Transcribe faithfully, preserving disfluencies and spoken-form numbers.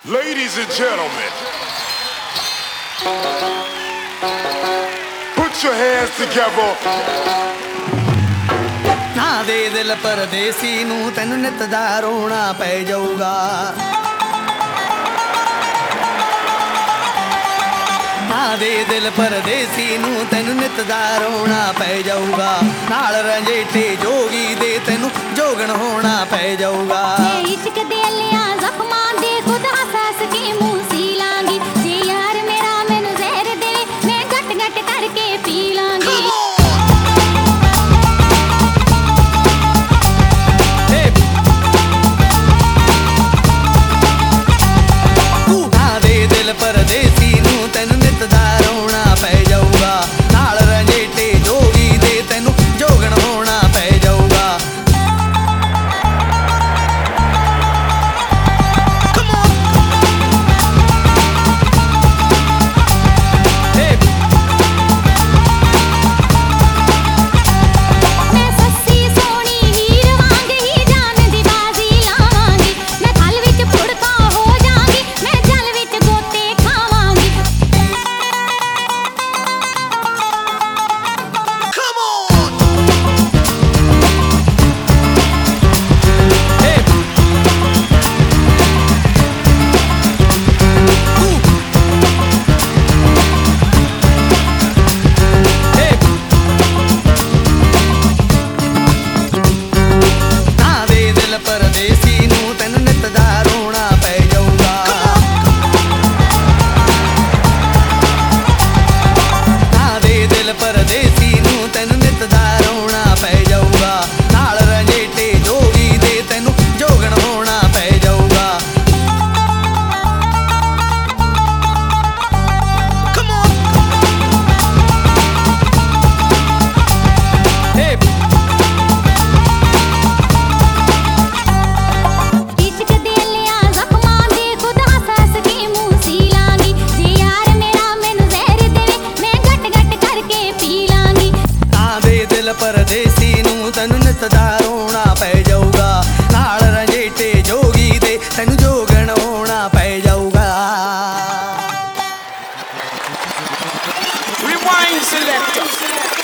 Ladies and gentlemen, put your hands together. ना दे दिल परदेसी नू तैनू नित दा रोना पै जाऊगा। ना दे दिल परदेसी नू तैनू नित दा रोना पै जाऊगा। नाल रंजेटे जोगी दे तैनू जोगण होना पै जाऊगा। इश्क दे लिया जख्मां दे खुद हसास के मुंह सी लांगी। जे यार मेरा मैनू जहर दे मैं गट गट करके पी लांगी। ना दे दिल परदेसी नू तैनू नित दा रोना पै जाऊगा। नाल रंजेटे जोगी दे तैनू जोगण होना पै जाऊगा। मैं सस्सी सोनी हीर वांग ही जान दी बाजी लावांगी। मैं थल विच फुड़का हो जांगी, मैं जल विच गोते खावांगी। ना दे दिल परदेसी नू तैनू नित दा रोना पै जाऊगा। ना दे दिल परदेसी नू तैनू नित दा रोना पै जाऊगा। नाल रंजेटे जोगी दे तैनू जोगण होना पै जाऊगा। इश्क दे लिया जख्मां दे खुद हसास के मुंह सी लांगी। जे यार मेरा मैनू जहर दे मैं गट गट करके पी लांगी। ना दे दिल परदेसी नू तैनू नित दा रोना पै जाऊगा। नाल रंजेटे जोगी दे तैनू जोगण होना पै जाऊगा। Rewind selector.